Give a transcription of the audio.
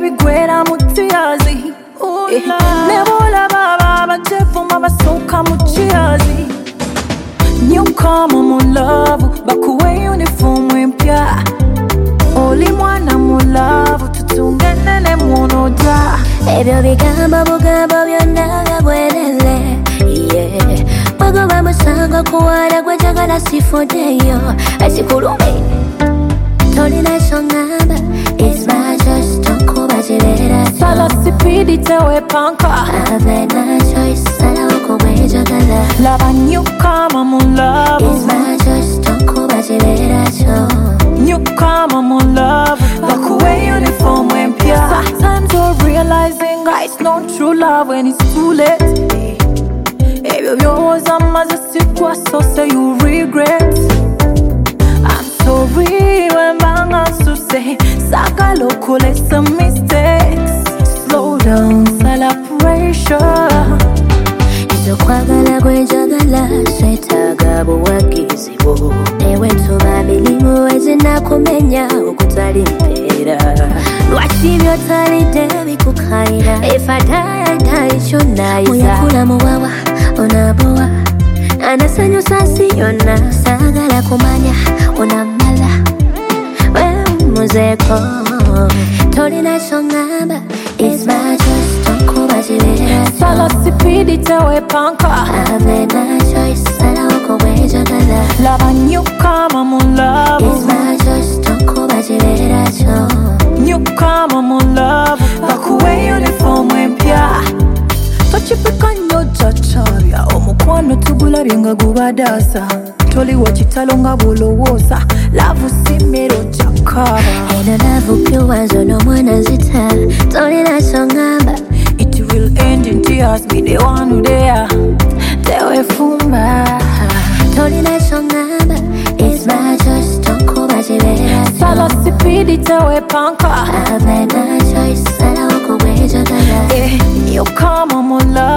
bigwera mutiyazi. Nebola baba bajevuma basoka muchiyazi. Newcomer mu love, bakuwe uniform mpya. Oli mwana mu love, tutungane mwono da. Ebyo bigambo bugambo byonna bwelele. Yeah, bagoba musango kuwala gwejagala sifuddeyo. Ekikulumi tolina kyongamba. It's my choice, tokubajibera. Sala sipidi tewe panka. Have no choice, salawo kubwejagala. Lava newcomer mu love. It's my choice, tokubajibera cho. Newcomer mu love, bakuwe uniform mpya. Sometimes you're realizing it's not true love when it's too late. Ebyo byowoza maze sikwa so say you regret. I'm sorry when banga suse sakala okole some mistakes. Slow down, celebration. Nzokwagala gwenjagala swetaaga buwagizi bwo. Ewe ntuba milimu ezinakumenya okutali mpeera. Lwaki by'otalidde bikukaira. If I die, I die kyonnayiza. Muyakula muwawa onabowa anasanyusa si yonna. Saagala kumanya onamala wemuzeeko. Tolina kyongamba. It's my choice, tokubajibera. Sala sipidi tewe panka. Have no choice, salawo kubwejagala. Lava newcomer mu love. It's my choice, tokubajibera cho. Newcomer mu love, bakuwe uniform mpya. Tochipika nnyo chacharya omukwano tugulabye nga gubadasa. Toliwo kitalo nga bwolowooza laavu si mmere ojakkaaba. Eno laavu pyuwazo n'omwana zita. Tolina kyongamba. It will end in tears, be the one who there. Tewefumba. Tolina kyongamba. It's my choice, tokubajibera cho. Sala sipidi tewe panka. Have no choice, salawo kubwejagala. Newcomer mu love.